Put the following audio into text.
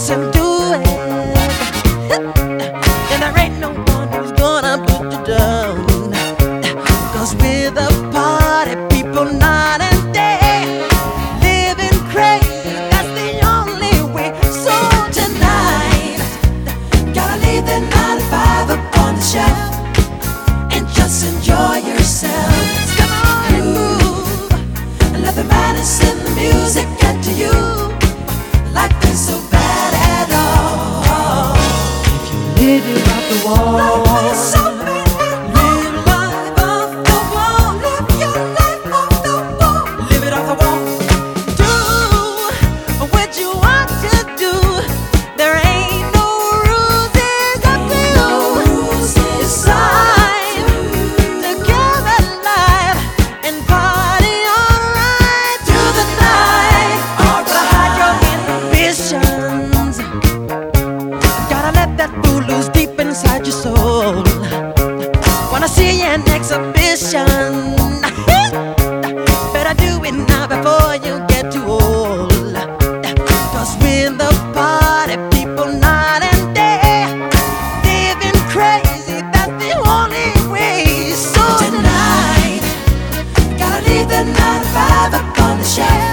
and do it. And there ain't no one who's gonna put you down. 'Cause we're the party people night and day, living crazy, that's the only way. So tonight, gotta leave the 9 to 5 up on the shelf and just enjoy yourself. Come on and move, and let the madness in the music get to you. Life ain't so bad at all if you live it off the wall. Life is so bad at all. Live life off the wall. Live your life off the wall. Live it off the wall. Do what you want to do. There ain't no rules, it's up to you. It's time to get alive and party alright through the night. Hide your inhibitions. Gotta let that fool loose deep inside your soul. Wanna see you in exhibition. Better do it now before you get too old. 'Cause we're the party people night and day, living crazy, that's the only way. So tonight, gotta leave the 9 to 5 up on the shelf